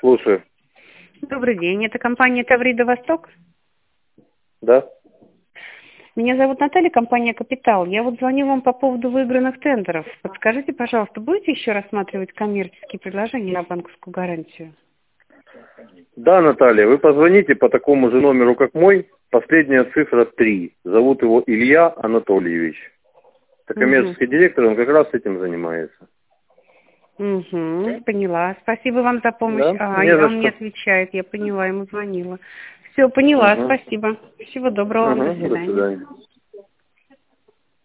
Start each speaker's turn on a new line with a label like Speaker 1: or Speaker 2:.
Speaker 1: Слушаю.
Speaker 2: Добрый день, это компания «Таврида Восток».
Speaker 1: Да?
Speaker 2: Меня зовут Наталья, компания «Капитал». Я вот звоню вам по поводу выигранных тендеров. Подскажите, пожалуйста, будете еще рассматривать коммерческие предложения на банковскую гарантию?
Speaker 1: Да, Наталья, вы позвоните по такому же номеру, как мой. Последняя цифра 3. Зовут его Илья Анатольевич. Это коммерческий директор, он как раз этим занимается.
Speaker 2: Поняла. Спасибо вам за помощь.
Speaker 1: Да? Не за
Speaker 2: Он мне
Speaker 1: что.
Speaker 2: отвечает, я поняла, ему звонила. Все, поняла, спасибо. Всего доброго вам, до
Speaker 1: До
Speaker 2: свидания.
Speaker 1: свидания.